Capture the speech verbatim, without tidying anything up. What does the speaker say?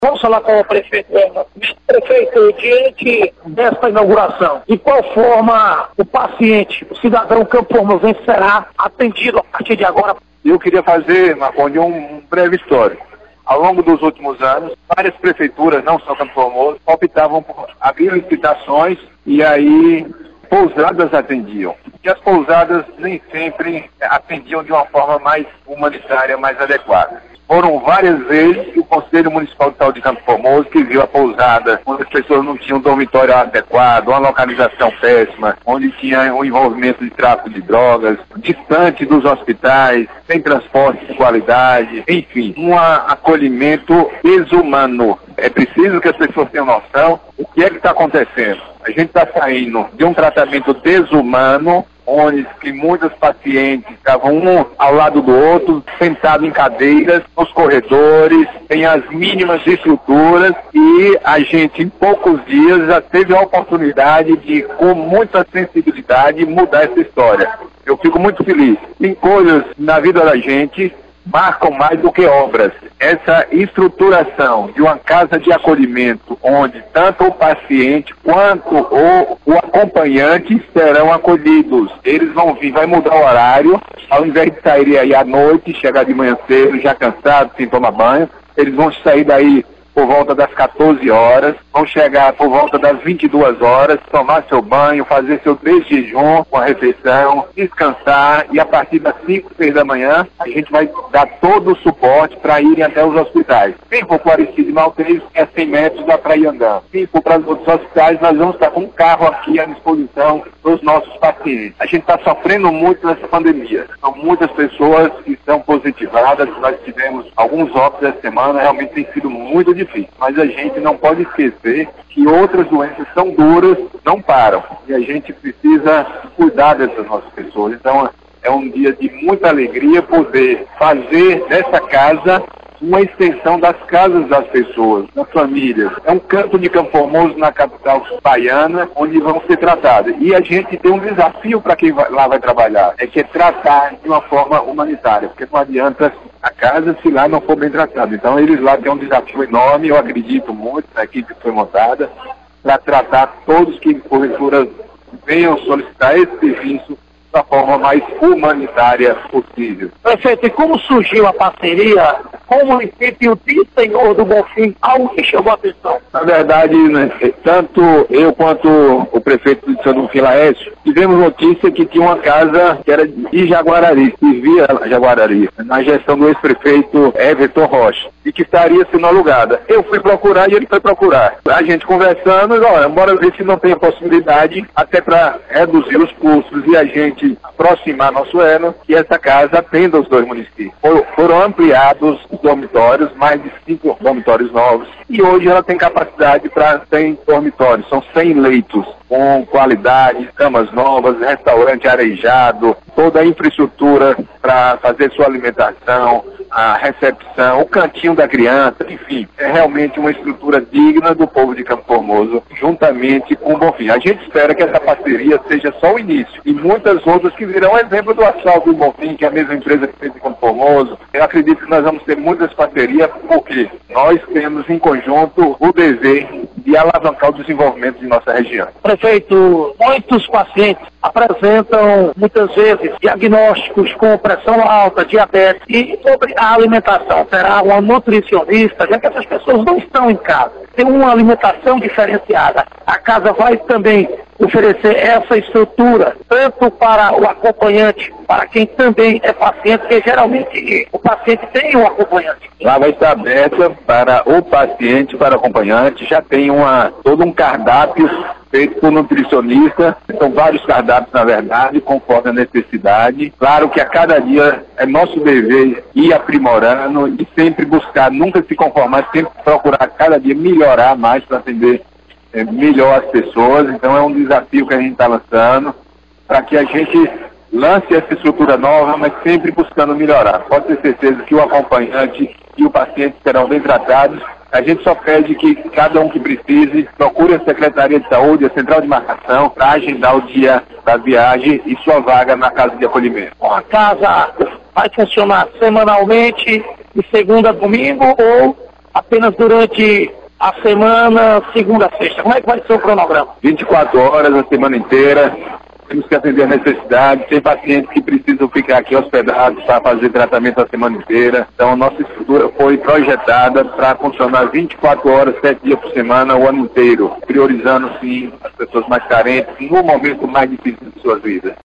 Vamos falar com o prefeito. Prefeito, diante desta inauguração, de qual forma o paciente, o cidadão campo-formosense será atendido a partir de agora? Eu queria fazer, Marconde, um breve histórico. Ao longo dos últimos anos, várias prefeituras, não só Campo Formoso, optavam por abrir licitações e aí pousadas atendiam. E as pousadas nem sempre atendiam de uma forma mais humanitária, mais adequada. Foram várias vezes que o Conselho Municipal de Saúde de Campo Formoso, que viu a pousada, onde as pessoas não tinham um dormitório adequado, uma localização péssima, onde tinha um envolvimento de tráfico de drogas, distante dos hospitais, sem transporte de qualidade, enfim, um acolhimento desumano. É preciso que as pessoas tenham noção do que é que está acontecendo. A gente está saindo de um tratamento desumano, onde que muitos pacientes estavam um ao lado do outro, sentados em cadeiras, nos corredores, sem as mínimas estruturas, e a gente, em poucos dias, já teve a oportunidade de, com muita sensibilidade, mudar essa história. Eu fico muito feliz. Tem coisas na vida da gente marcam mais do que obras. Essa estruturação de uma casa de acolhimento, onde tanto o paciente quanto o, o acompanhante serão acolhidos. Eles vão vir, vai mudar o horário, ao invés de sair aí à noite, chegar de manhã cedo, já cansado, sem tomar banho, eles vão sair daí por volta das quatorze horas, vão chegar por volta das vinte e duas horas, tomar seu banho, fazer seu desjejum com a refeição, descansar, e a partir das cinco, seis da manhã, a gente vai dar todo o suporte para irem até os hospitais. Quem for para Aristide e Maltês, é cem metros, dá para ir andando. Quem for para os outros hospitais, nós vamos estar com um carro aqui à disposição dos nossos pacientes. A gente está sofrendo muito nessa pandemia. São muitas pessoas que estão positivadas, nós tivemos alguns óbitos essa semana, realmente tem sido muito difícil. Mas a gente não pode esquecer que outras doenças são duras, não param. E a gente precisa cuidar dessas nossas pessoas. Então é um dia de muita alegria poder fazer dessa casa uma extensão das casas das pessoas, das famílias. É um canto de Campo Formoso na capital baiana, onde vão ser tratadas. E a gente tem um desafio para quem vai, lá vai trabalhar, é que é tratar de uma forma humanitária, porque não adianta a casa se lá não for bem tratado. Então eles lá têm um desafio enorme, eu acredito muito na equipe que foi montada, para tratar todos que porventura venham solicitar esse serviço da forma mais humanitária possível. Prefeito, e como surgiu a parceria com o município de Senhor do Bonfim? Algo que chamou a atenção? Na verdade, né, tanto eu quanto o prefeito de Senhor do Bonfim, Laércio, tivemos notícia que tinha uma casa que era de Jaguarari, que via Jaguarari, na gestão do ex-prefeito Everton Rocha, e que estaria sendo alugada. Eu fui procurar e ele foi procurar. A gente conversando, olha, bora ver se não tem a possibilidade, até para reduzir os custos e a gente aproximar nosso elo, que essa casa atenda os dois municípios. For, foram ampliados os dormitórios, mais de cinco dormitórios novos, e hoje ela tem capacidade para cem dormitórios, são cem leitos, com qualidade, camas novas, restaurante arejado, toda a infraestrutura para fazer sua alimentação, a recepção, o cantinho da criança, enfim, é realmente uma estrutura digna do povo de Campo Formoso, juntamente com o Bonfim. A gente espera que essa parceria seja só o início, e muitas outras que virão exemplo do asfalto do Bonfim, que é a mesma empresa que fez em Campo Formoso. Eu acredito que nós vamos ter muitas parcerias, porque nós temos em conjunto o desejo de alavancar o desenvolvimento de nossa região. Prefeito, muitos pacientes apresentam muitas vezes diagnósticos com pressão alta, diabetes, e sobre a alimentação, será uma nutricionista, já que essas pessoas não estão em casa, tem uma alimentação diferenciada. A casa vai também oferecer essa estrutura, tanto para o acompanhante, para quem também é paciente, porque geralmente o paciente tem um acompanhante. Lá vai estar aberta para o paciente, para o acompanhante, já tem uma, todo um cardápio feito por nutricionista, são vários cardápios na verdade, conforme a necessidade. Claro que a cada dia é nosso dever ir aprimorando e sempre buscar, nunca se conformar, sempre procurar cada dia melhorar mais para atender é, melhor as pessoas. Então é um desafio que a gente está lançando, para que a gente lance essa estrutura nova, mas sempre buscando melhorar. Pode ter certeza que o acompanhante e o paciente serão bem tratados. A gente só pede que cada um que precise procure a Secretaria de Saúde, a Central de Marcação, para agendar o dia da viagem e sua vaga na casa de acolhimento. A casa vai funcionar semanalmente, de segunda a domingo, ou apenas durante a semana, segunda a sexta? Como é que vai ser o cronograma? vinte e quatro horas, a semana inteira. Temos que atender a necessidade. Tem pacientes que precisam ficar aqui hospedados para fazer tratamento a semana inteira. Então, a nossa estrutura foi projetada para funcionar vinte e quatro horas, sete dias por semana, o ano inteiro, priorizando, sim, as pessoas mais carentes no momento mais difícil de sua vida.